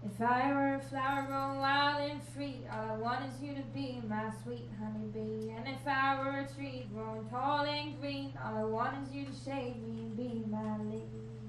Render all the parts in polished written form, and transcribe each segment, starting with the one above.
If I were a flower grown wild and free, all I want is you to be my sweet honeybee. And if I were a tree grown tall and green, all I want is you to shade me and be my leaf.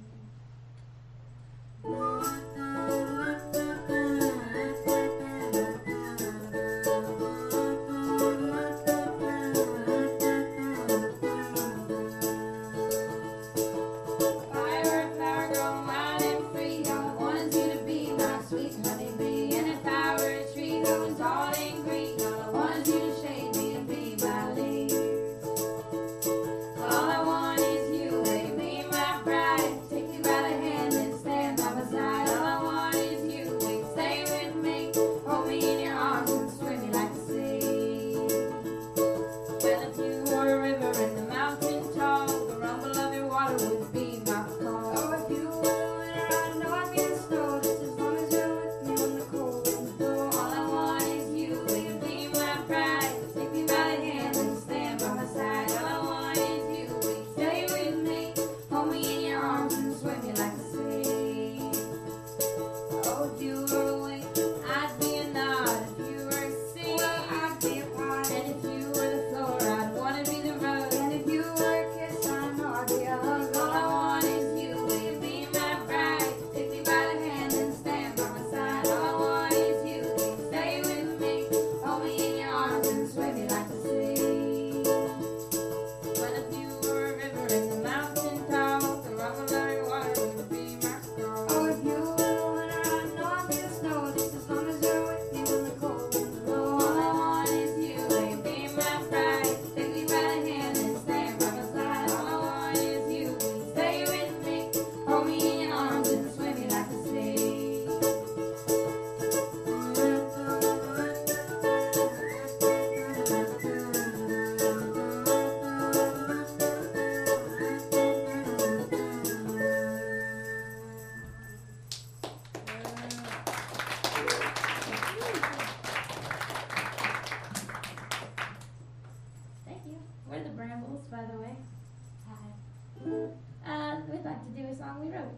We'd like to do a song we wrote.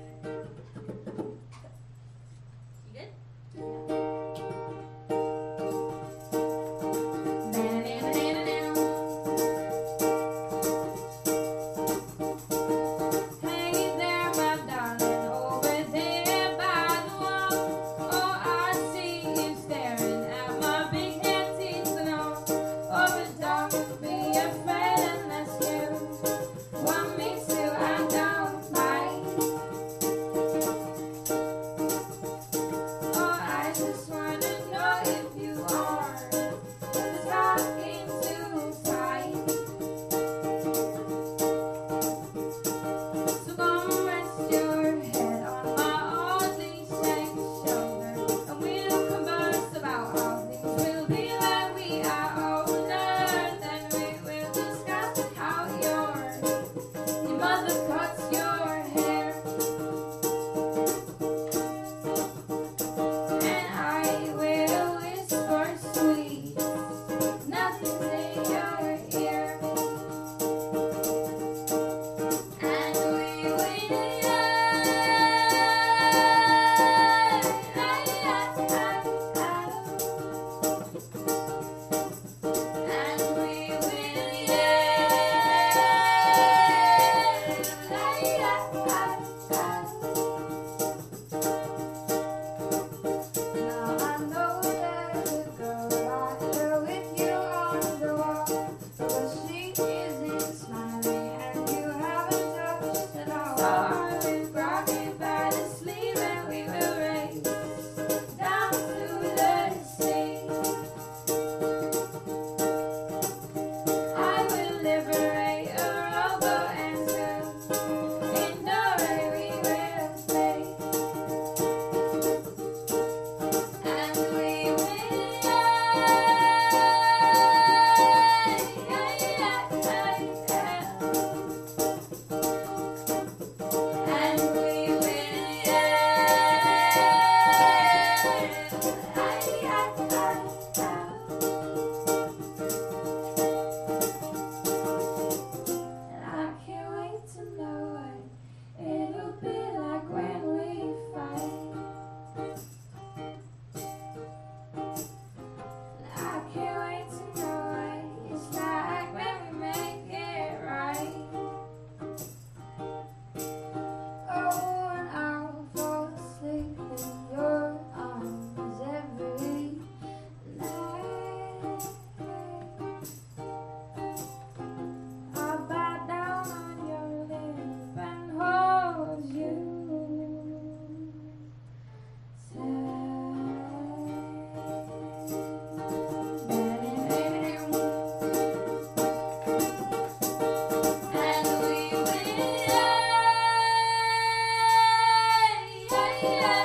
You good?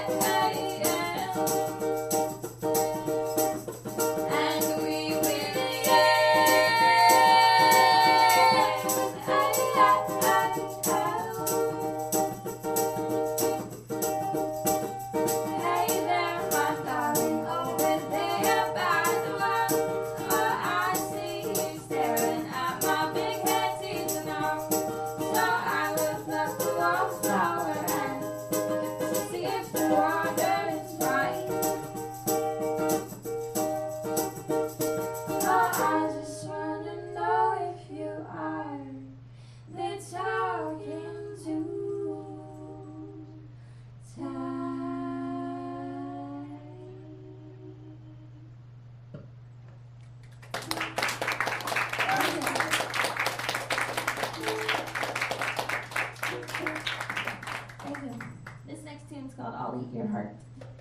This next tune's called I'll Eat Your Heart.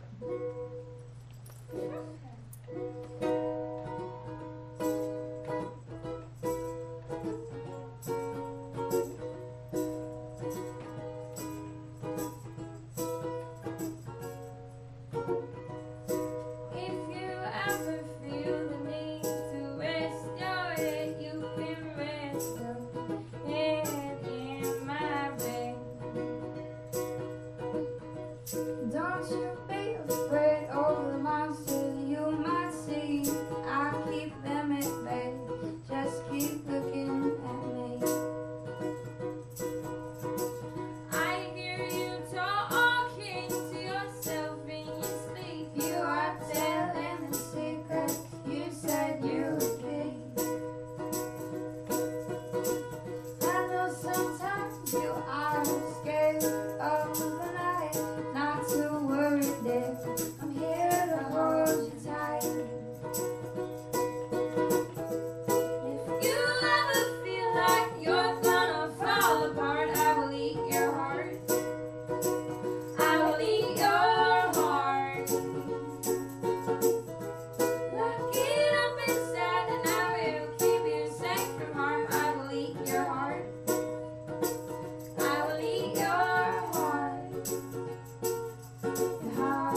Don't you be afraid of the monsters you might see. I keep them at bay. Just keep looking at me. I hear you talking to yourself in your sleep. You are telling the secret you said you would keep. I know sometimes you are scared of the night. Not to worry, dear. I'm here to hold you tight. If you ever feel like you're gonna fall apart, I will eat your heart. I will eat your heart. Lock it up inside and I will keep you safe from harm. I will eat your heart. I will eat your heart. Your heart.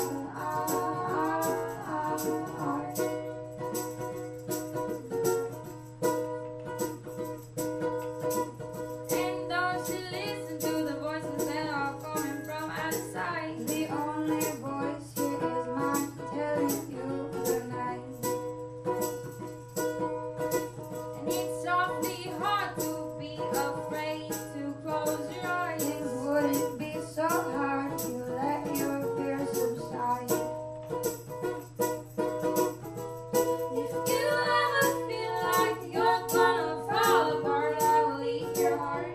And don't you listen to the voices that are coming from outside. The only voice here is mine, telling you good night. And it's awfully hard to be afraid to close your eyes. It wouldn't be so hard if you let your fears subside. If you ever feel like you're gonna fall apart, I will eat your heart.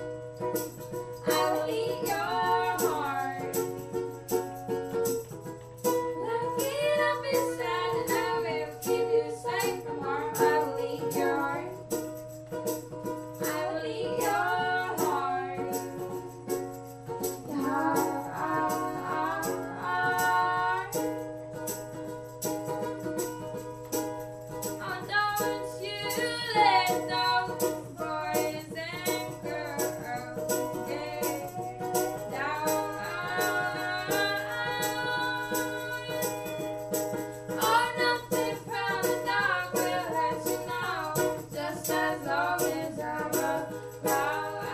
I will eat your heart. Lock it up inside and I will keep you safe from harm. I will eat your heart. I will eat your heart. Your heart. Oh, don't you let those boys and girls get down. Oh, nothing from the dark will let you know, just as long as I'm around.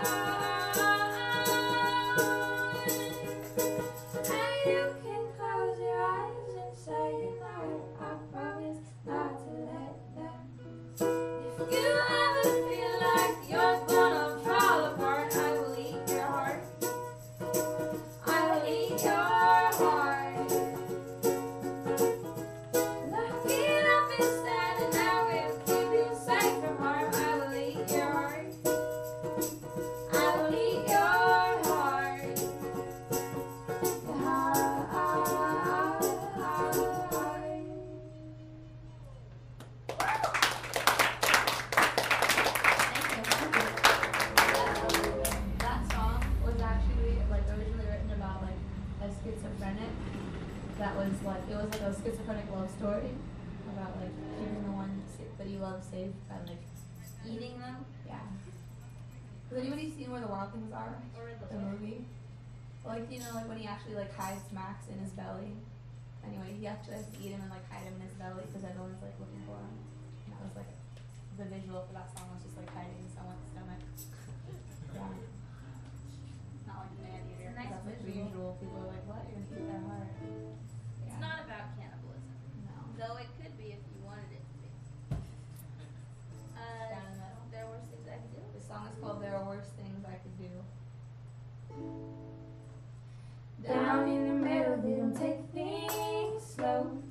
And you can close your eyes and say goodnight. I promise not to let them. If you ever feel like you're gonna fall apart, I will eat your heart. I will eat your heart. Lock it up inside and I will keep you safe from harm. I will eat your heart. I will eat your heart. Your heart. That song was actually like originally written about like a schizophrenic that was like it was like a schizophrenic love story about like keeping the one that you love safe by like Eating them? yeah. Has anybody seen Where the Wild Things Are? The movie? Like, you know, like when he actually like hides Max in his belly. Anyway, he actually has to eat him and like hide him in his belly because everyone's like looking for him. And that was like the visual for that song was just like hiding someone's stomach. Yeah. Not like an anteater. It's a nice that's like the visual. usual. People are like, what? You're gonna eat their heart. Yeah. It's not about cannibalism, No. though it could be if you wanted it to be. Down in the middle. There were things I could do. The song is called There Are Worse Things I Could Do. Down in the middle, they don't take things slow.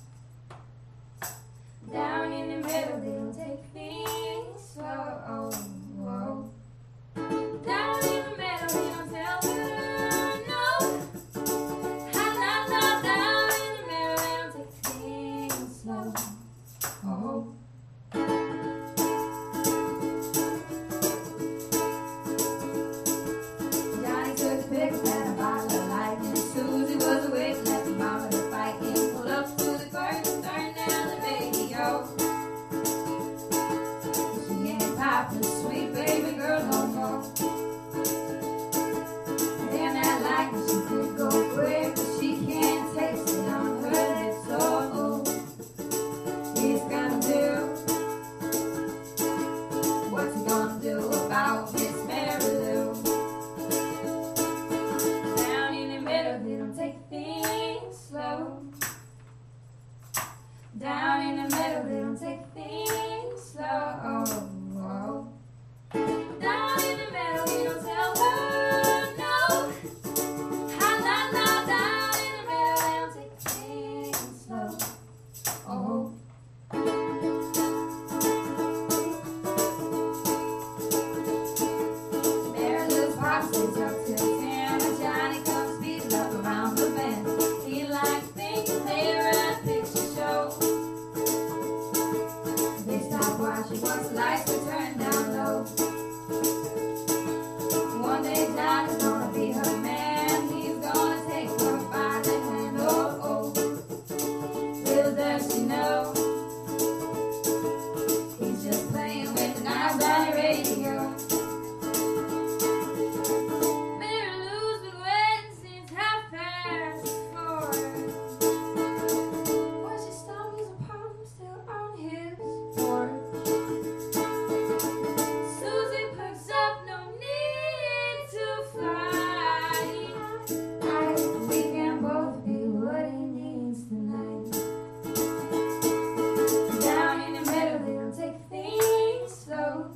Down in the middle, they don't take things slow. Oh, whoa. Down in the middle, they don't tell her no. Ha, la, la, down in the middle, they don't take things slow. Oh. Johnny took pics and a bottle of lightning. Susie was awake, left the mama to fight him. Pulled up to the curtain, turned down the radio. She ain't popping, sweet baby girl, no more. Damn that lightning, she could go quick, but she can't taste it on her lips. Oh, he's gonna do. What's he gonna do about Miss Mary Lou? Down in the middle, they don't take things slow. Down in the middle, they don't take things slow. Oh. Down in the middle, they don't tell her no. Ha, la, la, down in the middle, they don't take things slow. Oh. Mary Lou's pop stays up till 10, and Johnny comes speeding up around the bend. He likes thinking they were at a picture show. They stop watching once the lights were turned down low. One day Johnny's gonna be her man. He's gonna take her by the hand. Oh, oh. Little does she know, he's just playing with the knobs on the radio. Mary Lou's been waiting since 4:30. When she stumbles upon him still on his porch. Susie perks up, no need to fly. We can both be what he needs tonight. Down in the middle, they don't take things slow.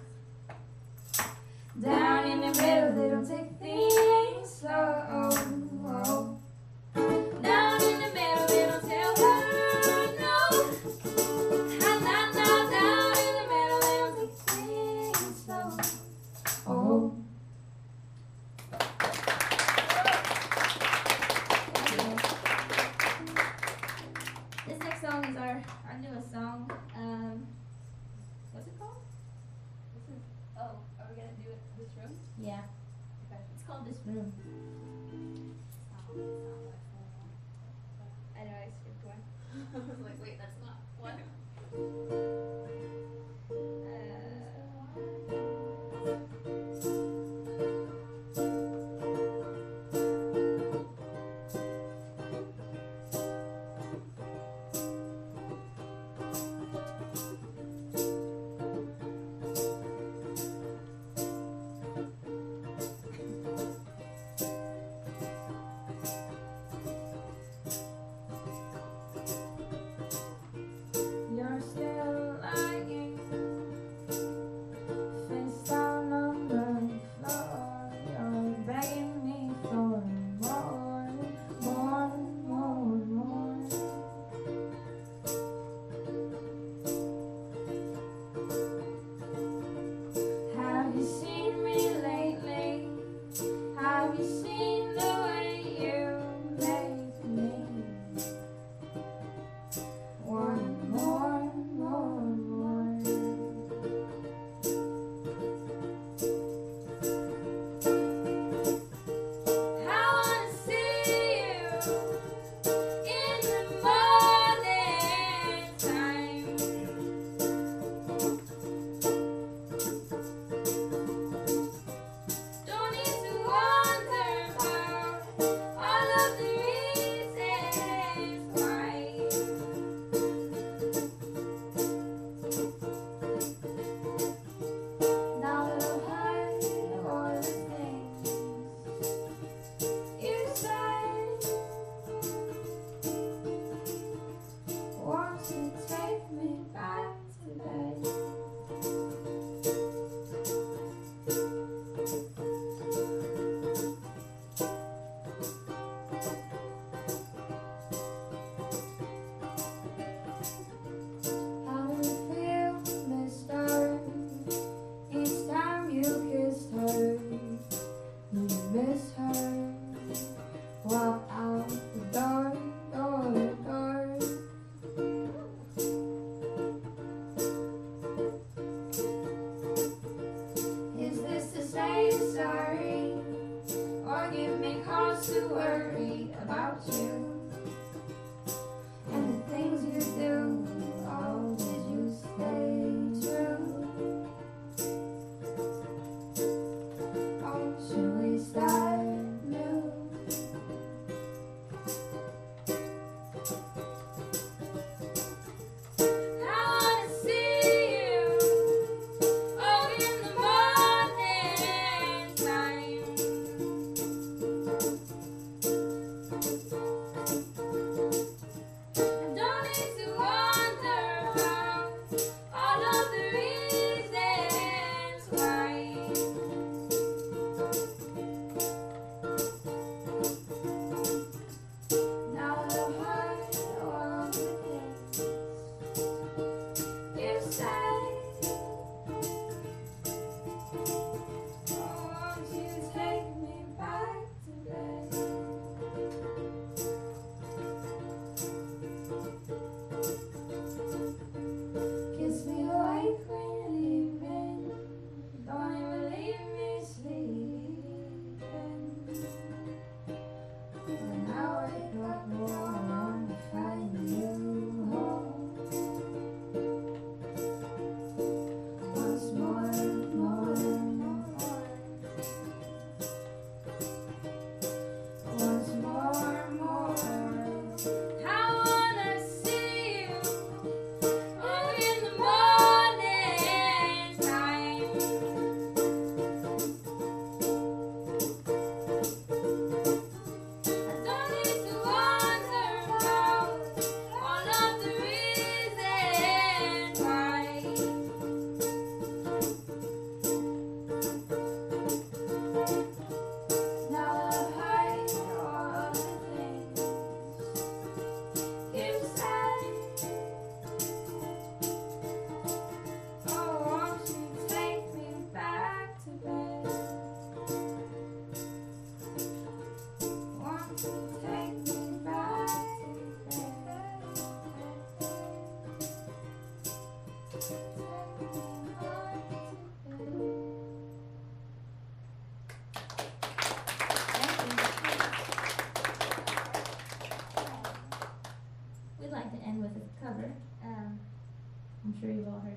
Down in the middle, they don't take things slow. Oh. Down in the middle, they don't tell her no. Ha, la, la, down in the middle, they don't take things slow. Oh. This next song is our newest song. What's it called? Oh, are we gonna do it this room? Yeah, Okay. it's called This Room. I know I skipped one. I was like, wait, that's not what? cause to worry about you and the things you do. Oh, did you stay true? Oh, should we start new? I wanna see you, oh, in the morning time. I don't need to wonder about all of the reasons why. Now the heart of the things you say. Oh, won't you take me back to bed? Kiss me awake when you're leaving. Don't ever leave me sleeping. When I wake up, oh, I wanna find you home. Once more, more. Once more, more. I wanna see you, oh, in the morning time. I don't need to wonder about all of the reasons why. Now the height of the things you say. Oh, won't you take me back to bed? Won't you take me back to bed? Take me back to bed. We'd like to end with a cover. I'm sure you've all heard